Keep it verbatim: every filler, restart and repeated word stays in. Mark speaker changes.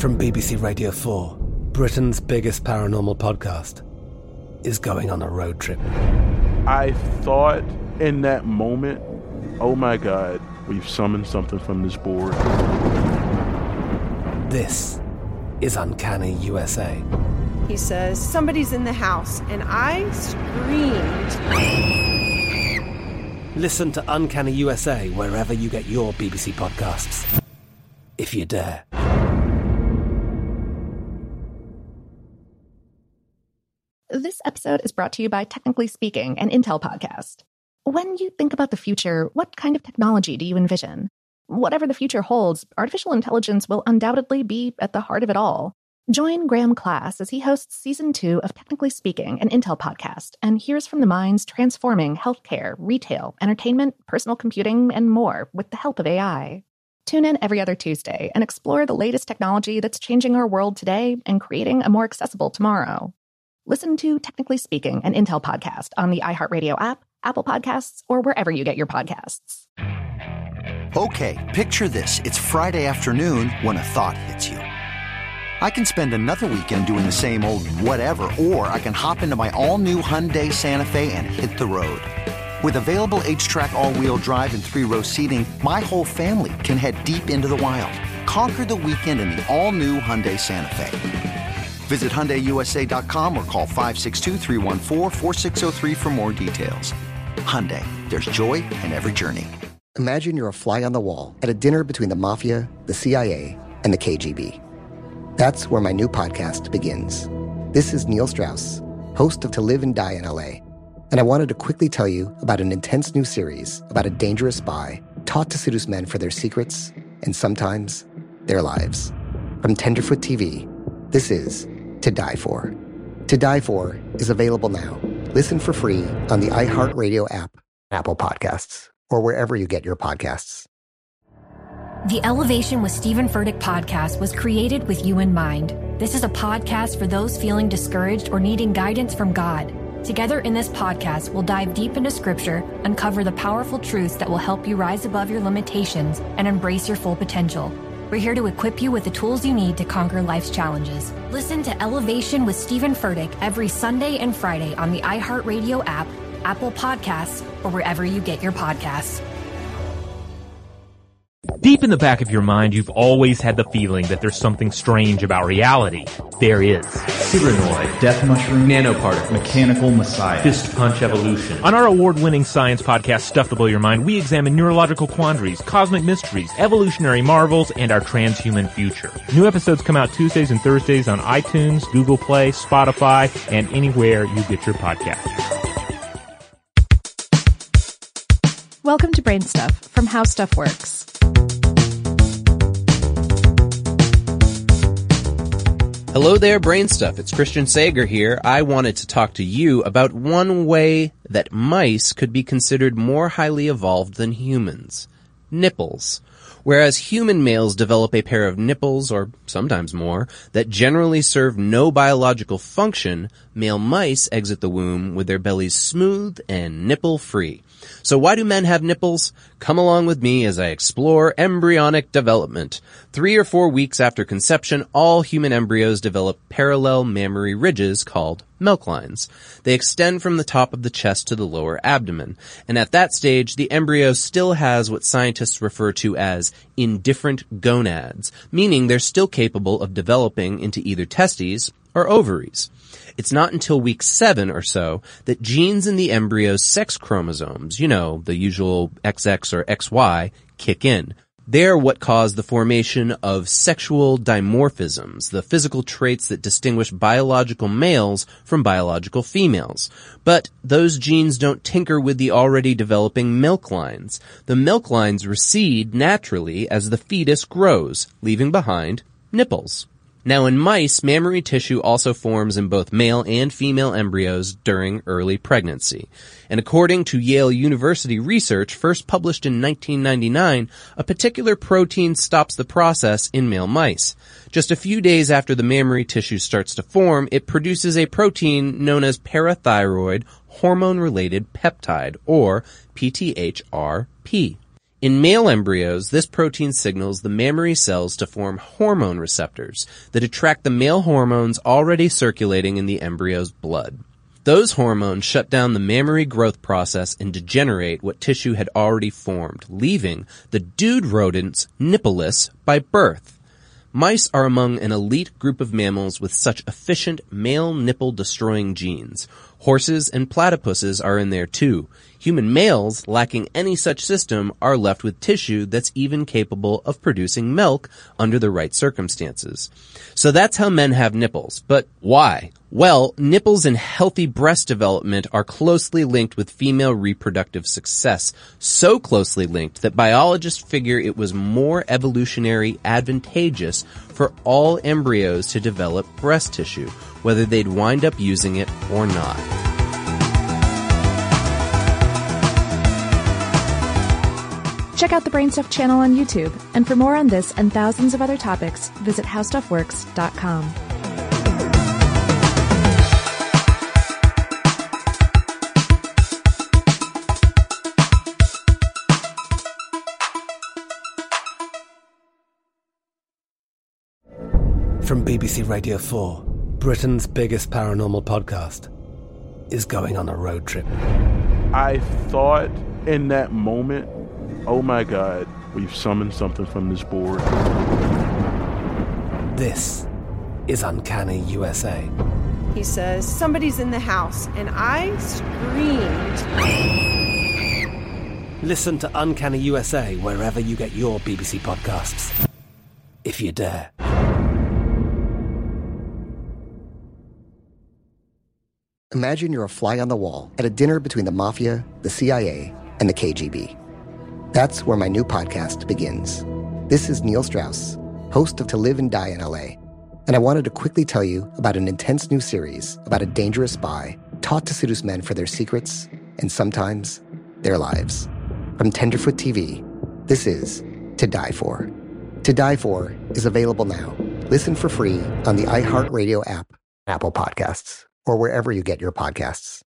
Speaker 1: From B B C Radio four, Britain's biggest paranormal podcast is going on a road trip.
Speaker 2: I thought in that moment, oh my God, we've summoned something from this board.
Speaker 1: This is Uncanny U S A.
Speaker 3: He says, somebody's in the house, and I screamed.
Speaker 1: Listen to Uncanny U S A wherever you get your B B C podcasts, if you dare.
Speaker 4: This episode is brought to you by Technically Speaking, an Intel podcast. When you think about the future, what kind of technology do you envision? Whatever the future holds, artificial intelligence will undoubtedly be at the heart of it all. Join Graham Class as he hosts Season two of Technically Speaking, an Intel podcast, and hears from the minds transforming healthcare, retail, entertainment, personal computing, and more with the help of A I. Tune in every other Tuesday and explore the latest technology that's changing our world today and creating a more accessible tomorrow. Listen to Technically Speaking, an Intel podcast on the iHeartRadio app, Apple Podcasts, or wherever you get your podcasts.
Speaker 5: Okay, picture this. It's Friday afternoon when a thought hits you. I can spend another weekend doing the same old whatever, or I can hop into my all-new Hyundai Santa Fe and hit the road. With available H-Track all-wheel drive and three-row seating, my whole family can head deep into the wild. Conquer the weekend in the all-new Hyundai Santa Fe. Visit Hyundai U S A dot com or call five six two, three one four, four six zero three for more details. Hyundai, there's joy in every journey.
Speaker 6: Imagine you're a fly on the wall at a dinner between the Mafia, the C I A, and the K G B. That's where my new podcast begins. This is Neil Strauss, host of To Live and Die in L A, and I wanted to quickly tell you about an intense new series about a dangerous spy taught to seduce men for their secrets and sometimes their lives. From Tenderfoot T V, this is To Die For. To Die For is available now. Listen for free on the iHeartRadio app, Apple Podcasts, or wherever you get your podcasts.
Speaker 7: The Elevation with Stephen Furtick podcast was created with you in mind. This is a podcast for those feeling discouraged or needing guidance from God. Together in this podcast, we'll dive deep into Scripture, uncover the powerful truths that will help you rise above your limitations and embrace your full potential. We're here to equip you with the tools you need to conquer life's challenges. Listen to Elevation with Stephen Furtick every Sunday and Friday on the iHeartRadio app, Apple Podcasts, or wherever you get your podcasts.
Speaker 8: Deep in the back of your mind, you've always had the feeling that there's something strange about reality. There is.
Speaker 9: Cyranoid, death mushroom, nanoparticle, mechanical messiah,
Speaker 8: fist punch evolution. On our award-winning science podcast, Stuff to Blow Your Mind, we examine neurological quandaries, cosmic mysteries, evolutionary marvels, and our transhuman future. New episodes come out Tuesdays and Thursdays on iTunes, Google Play, Spotify, and anywhere you get your podcasts.
Speaker 10: Welcome to Brain Stuff from How Stuff Works.
Speaker 11: Hello there, Brain Stuff. It's Christian Sager here. I wanted to talk to you about one way that mice could be considered more highly evolved than humans. Nipples. Whereas human males develop a pair of nipples, or sometimes more, that generally serve no biological function, male mice exit the womb with their bellies smooth and nipple-free. So why do men have nipples? Come along with me as I explore embryonic development. Three or four weeks after conception, all human embryos develop parallel mammary ridges called milk lines. They extend from the top of the chest to the lower abdomen, and at that stage, the embryo still has what scientists refer to as indifferent gonads, meaning they're still capable of developing into either testes or ovaries. It's not until week seven or so that genes in the embryo's sex chromosomes, you know, the usual X X or X Y, kick in. They're what cause the formation of sexual dimorphisms, the physical traits that distinguish biological males from biological females. But those genes don't tinker with the already developing milk lines. The milk lines recede naturally as the fetus grows, leaving behind nipples. Now in mice, mammary tissue also forms in both male and female embryos during early pregnancy. And according to Yale University research first published in nineteen ninety-nine, a particular protein stops the process in male mice. Just a few days after the mammary tissue starts to form, it produces a protein known as parathyroid hormone-related peptide, or P T H R P. In male embryos, this protein signals the mammary cells to form hormone receptors that attract the male hormones already circulating in the embryo's blood. Those hormones shut down the mammary growth process and degenerate what tissue had already formed, leaving the dude rodents nippleless by birth. Mice are among an elite group of mammals with such efficient male nipple-destroying genes. Horses and platypuses are in there too. Human males, lacking any such system, are left with tissue that's even capable of producing milk under the right circumstances. So that's how men have nipples. But why? Well, nipples and healthy breast development are closely linked with female reproductive success. So closely linked that biologists figure it was more evolutionary advantageous for all embryos to develop breast tissue, whether they'd wind up using it or not.
Speaker 10: Check out the Brainstuff channel on YouTube, and for more on this and thousands of other topics, visit how stuff works dot com.
Speaker 1: From B B C Radio four, Britain's biggest paranormal podcast is going on a road trip.
Speaker 2: I thought in that moment, oh my God, we've summoned something from this board.
Speaker 1: This is Uncanny U S A.
Speaker 3: He says, somebody's in the house, and I screamed.
Speaker 1: Listen to Uncanny U S A wherever you get your B B C podcasts, if you dare.
Speaker 6: Imagine you're a fly on the wall at a dinner between the mafia, the C I A, and the K G B. That's where my new podcast begins. This is Neil Strauss, host of To Live and Die in L A, and I wanted to quickly tell you about an intense new series about a dangerous spy taught to seduce men for their secrets and sometimes their lives. From Tenderfoot T V, this is To Die For. To Die For is available now. Listen for free on the iHeartRadio app, Apple Podcasts, or wherever you get your podcasts.